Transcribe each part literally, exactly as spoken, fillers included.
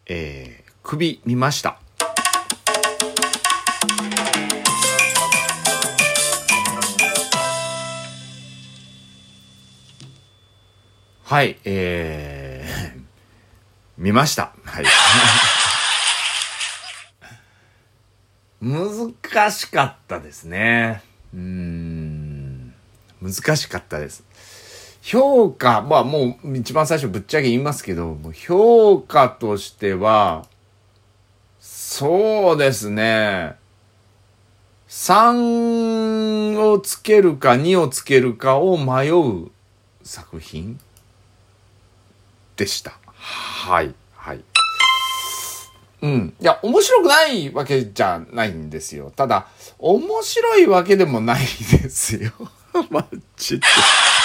えー、首見ました。はい、えー、見ました。はい。難しかったですね。うーん、難しかったです。評価、まあもう一番最初ぶっちゃけ言いますけど、もう評価としては、そうですね。さんをつけるかにをつけるかを迷う作品でした。はい。はい。うん。いや、面白くないわけじゃないんですよ。ただ、面白いわけでもないですよ。マジで。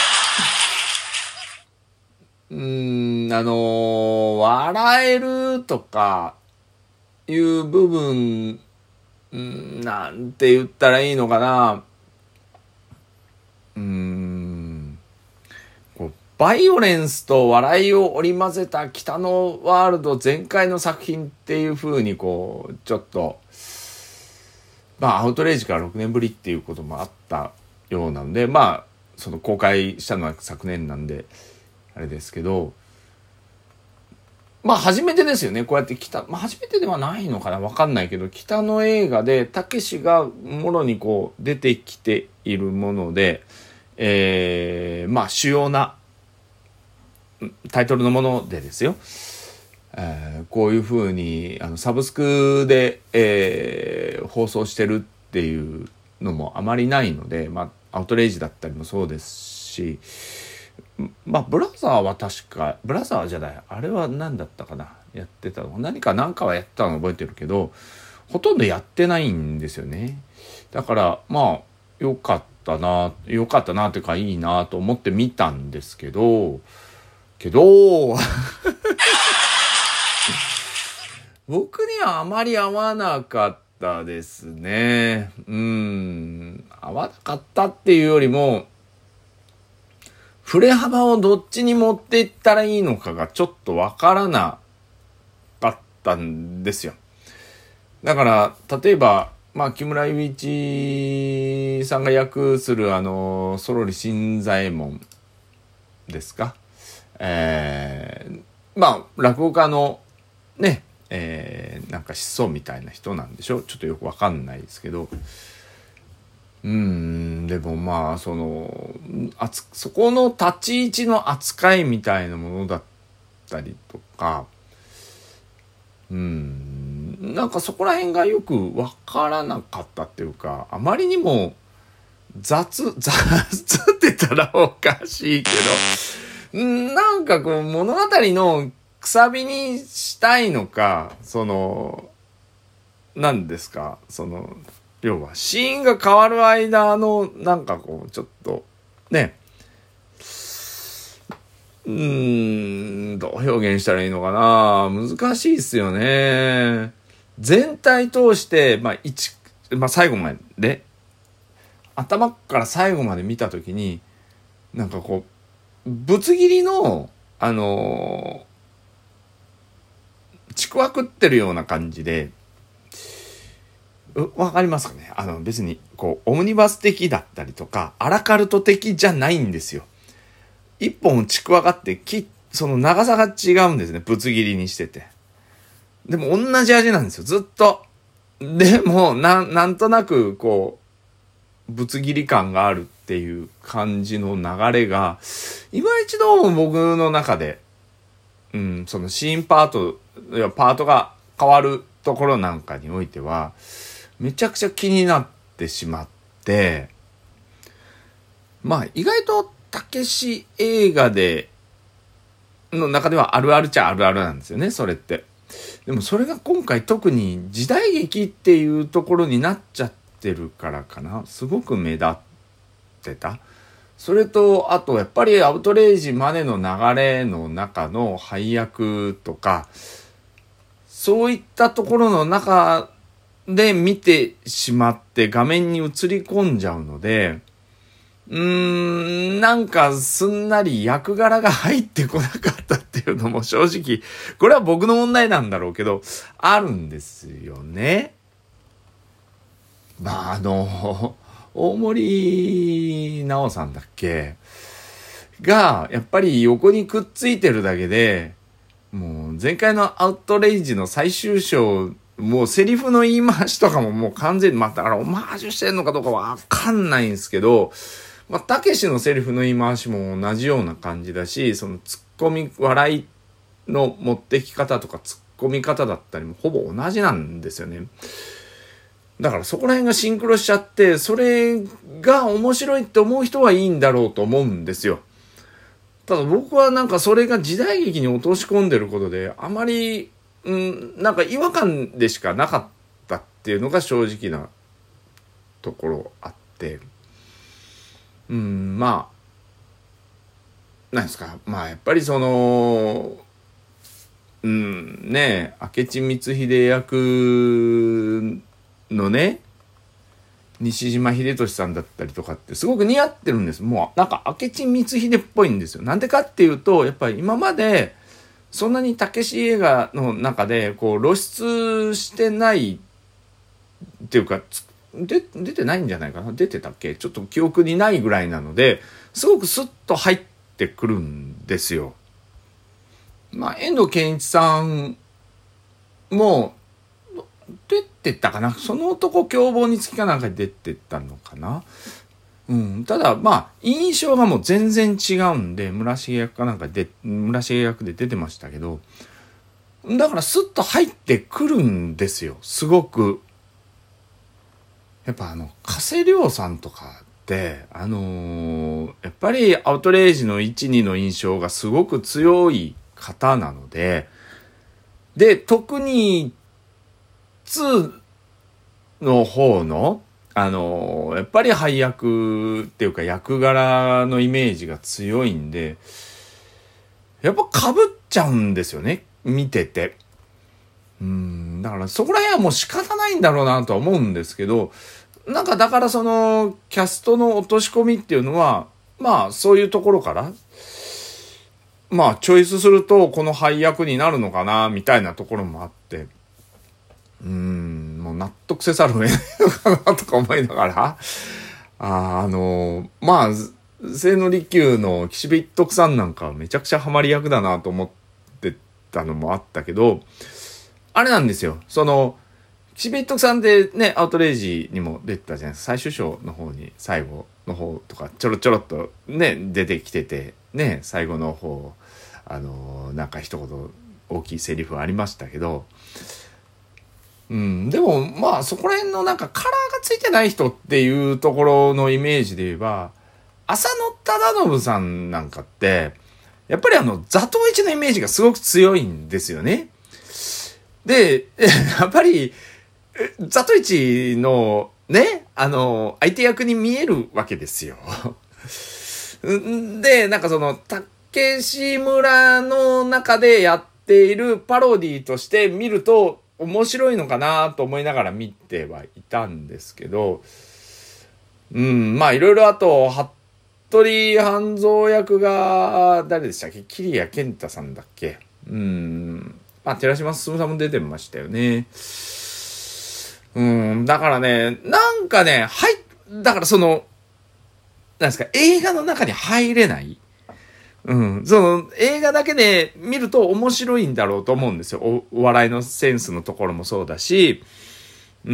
うーん、あのー、笑えるとかいう部分、んなんて言ったらいいのかな。うーん。こうバイオレンスと笑いを織り交ぜた北のワールド全開の作品っていう風にこう、ちょっと、まあ、アウトレイジからろくねんぶりっていうこともあったようなので、まあ、その公開したのは昨年なんで、あれですけど、まあ初めてですよね。こうやって北、まあ初めてではないのかなわかんないけど、北の映画で、たけしがもろにこう出てきているもので、えー、まあ主要なタイトルのものでですよ。えー、こういう風に、あの、サブスクで、えー、放送してるっていうのもあまりないので、まあアウトレイジだったりもそうですし、まあブラザーは確かブラザーじゃないあれは何だったかなやってたの何か何かはやったの覚えてるけどほとんどやってないんですよね。だからまあよかったなよかったなというかいいなと思って見たんですけどけど僕にはあまり合わなかったですね。うん合わなかったっていうよりも振れ幅をどっちに持っていったらいいのかがちょっとわからなかったんですよ。だから、例えば、まあ、木村祐一さんが役するあの、ソロリ新左衛門ですか。えー、まあ、落語家のね、えー、なんか思想みたいな人なんでしょ。ちょっとよくわかんないですけど。うーんでもまあそのあつそこの立ち位置の扱いみたいなものだったりとかうーんなんかそこら辺がよくわからなかったっていうかあまりにも雑雑って言ったらおかしいけどなんかこう物語のくさびにしたいのかその何ですかその要はシーンが変わる間のなんかこうちょっとねうーんどう表現したらいいのかな難しいっすよね。全体通してまあ一まあ最後まで頭から最後まで見たときになんかこうぶつ切りのあのー、ちくわ食ってるような感じでわかりますかね。あの別にこうオムニバス的だったりとかアラカルト的じゃないんですよ。一本ちくわがあってきその長さが違うんですね。ぶつ切りにしてて。でも同じ味なんですよ。ずっと。でもななんとなくこうぶつ切り感があるっていう感じの流れが今一度僕の中で、うん、そのシーンパートパートが変わるところなんかにおいては。めちゃくちゃ気になってしまって、まあ意外とたけし映画で、の中ではあるあるっちゃあるあるなんですよね、それって。でもそれが今回特に時代劇っていうところになっちゃってるからかな。すごく目立ってた。それと、あとやっぱりアウトレイジまでの流れの中の配役とか、そういったところの中で見てしまって画面に映り込んじゃうので、 うーん、なんかすんなり役柄が入ってこなかったっていうのも正直、これは僕の問題なんだろうけど、あるんですよね。まあ、あの、大森直さんだっけが、やっぱり横にくっついてるだけで、もう前回のアウトレイジの最終章、もうセリフの言い回しとかももう完全に、まあだからオマージュしてるのかどうかわかんないんですけど、まあたけしのセリフの言い回しも同じような感じだし、そのツッコミ、笑いの持ってき方とかツッコミ方だったりもほぼ同じなんですよね。だからそこら辺がシンクロしちゃって、それが面白いって思う人はいいんだろうと思うんですよ。ただ僕はなんかそれが時代劇に落とし込んでることで、あまり、うん、なんか違和感でしかなかったっていうのが正直なところあって、うん、まあ、なんですか、まあやっぱりその、うん、ねえ、明智光秀役のね、西島秀俊さんだったりとかってすごく似合ってるんです。もうなんか明智光秀っぽいんですよ。なんでかっていうと、やっぱり今までそんなにたけし映画の中でこう露出してないっていうか、で出てないんじゃないかな。出てたっけ？ちょっと記憶にないぐらいなので、すごくスッと入ってくるんですよ。まあ遠藤憲一さんも出てたかな、その男凶暴につきかなんか出てたのかな。うん、ただまあ印象がもう全然違うんで、村重役かなんかで村重役で出てましたけど、だからスッと入ってくるんですよ。すごくやっぱあの加瀬亮さんとかってあのー、やっぱりアウトレイジのいち、にの印象がすごく強い方なので、で特ににの方のあのやっぱり配役っていうか役柄のイメージが強いんで、やっぱ被っちゃうんですよね、見てて。うーん、だからそこら辺はもう仕方ないんだろうなとは思うんですけど、なんかだからそのキャストの落とし込みっていうのはまあそういうところからまあチョイスするとこの配役になるのかなみたいなところもあって、うーん、もう納得せざるを得ないのかなとか思いながら、あ, あの、まあ、清野利休の岸辺一徳さんなんかはめちゃくちゃハマり役だなと思ってたのもあったけど、あれなんですよ。その、岸辺一徳さんでね、アウトレイジにも出てたじゃないですか。最終章の方に、最後の方とかちょろちょろっとね、出てきてて、ね、最後の方、あの、なんか一言大きいセリフありましたけど、うん、でもまあそこら辺のなんかカラーがついてない人っていうところのイメージで言えば、浅野忠信さんなんかってやっぱりあの座頭市のイメージがすごく強いんですよね。でやっぱり座頭市のね、あの相手役に見えるわけですよ。でなんかその竹志村の中でやっているパロディとして見ると面白いのかなと思いながら見てはいたんですけど、うん、まあいろいろあと、服部半蔵役が誰でしたっけ？桐谷健太さんだっけ？うん、まあ寺島進さんも出てましたよね。うん、だからね、なんかね、はい、だからその、なんですか、映画の中に入れない。うん。その映画だけで見ると面白いんだろうと思うんですよ。お、お笑いのセンスのところもそうだし、うん、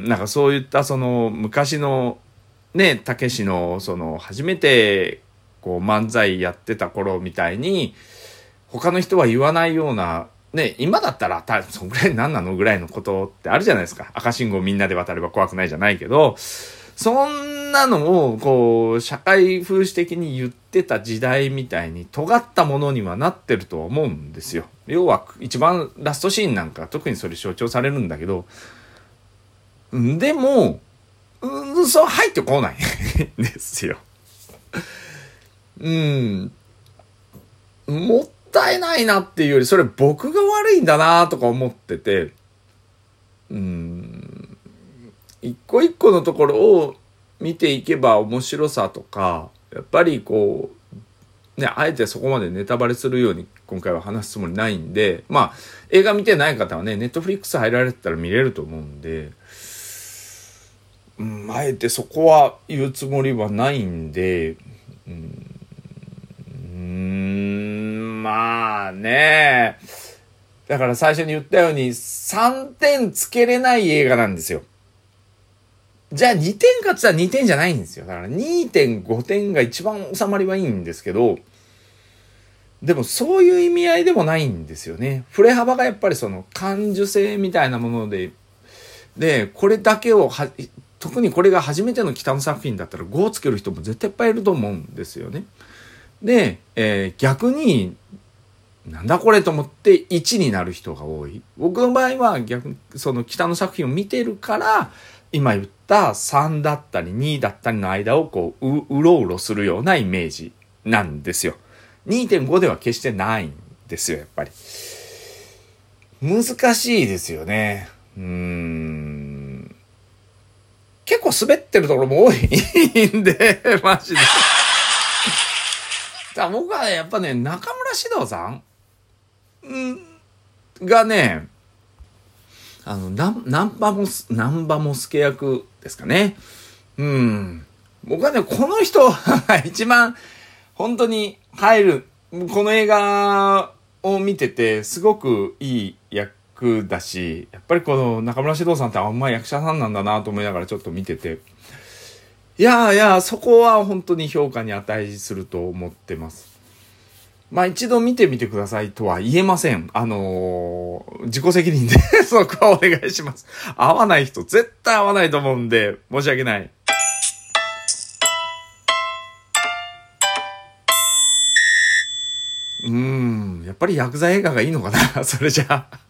なんかそういったその昔のね、たけしのその初めてこう漫才やってた頃みたいに、他の人は言わないような、ね、今だったら、た、そんぐらい何なのぐらいのことってあるじゃないですか。赤信号みんなで渡れば怖くないじゃないけど、そんなのを、こう、社会風刺的に言ってた時代みたいに尖ったものにはなってるとは思うんですよ。要は、一番ラストシーンなんか特にそれ象徴されるんだけど、でも、うん、そう入ってこないんですよ。うん。もったいないなっていうより、それ僕が悪いんだなとか思ってて、うん。一個一個のところを見ていけば面白さとか、やっぱりこう、ね、あえてそこまでネタバレするように今回は話すつもりないんで、まあ、映画見てない方はね、ネットフリックス入られてたら見れると思うんで、うん、あえてそこは言うつもりはないんで、うーん、うーんまあね、だから最初に言ったようにさんてんつけれない映画なんですよ。じゃあにてんかって言ったらにてんじゃないんですよ。だから にてんご 点が一番収まりはいいんですけど、でもそういう意味合いでもないんですよね。振れ幅がやっぱりその感受性みたいなもので、で、これだけをは、特にこれが初めての北野作品だったらごをつける人も絶対いっぱいいると思うんですよね。で、えー、逆に、なんだこれと思っていちになる人が多い。僕の場合は逆にその北野作品を見てるから、今言ったさんだったりにだったりの間をこう、う、うろうろするようなイメージなんですよ。にてんご では決してないんですよ、やっぱり。難しいですよね。うーん。結構滑ってるところも多いんで、マジで。だ僕はね、やっぱね、中村獅童さんがね、あの、ナン、ナンバモス、ナンバモスケ役ですかね。うん。僕はね、この人が一番本当に入る、この映画を見ててすごくいい役だし、やっぱりこの中村獅童さんってあんま役者さんなんだなと思いながらちょっと見てて、いやいや、そこは本当に評価に値すると思ってます。まあ一度見てみてくださいとは言えません。あのー、自己責任でそこはお願いします。合わない人絶対合わないと思うんで申し訳ない。うーん、やっぱり薬剤映画がいいのかなそれじゃあ。